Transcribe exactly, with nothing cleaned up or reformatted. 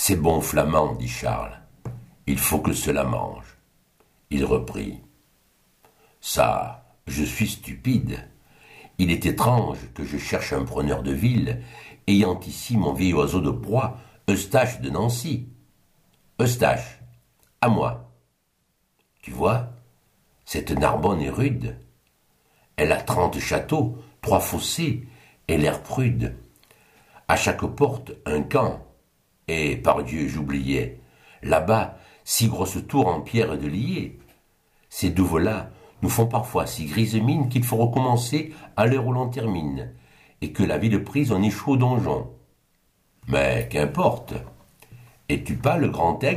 C'est bon flamand, dit Charles. Il faut que cela mange. Il reprit. Ça, je suis stupide. Il est étrange que je cherche un preneur de ville, ayant ici mon vieil oiseau de proie, Eustache de Nancy. Eustache, à moi. Tu vois, cette Narbonne est rude. Elle a trente châteaux, trois fossés, et l'air prude. À chaque porte, un camp. Et, pardieu, j'oubliais, là-bas, six grosses tours en pierre de lier. Ces douves-là nous font parfois si grise mine qu'il faut recommencer à l'heure où l'on termine, et que la ville prise en échoue au donjon. Mais qu'importe. Es-tu pas le grand aigle ?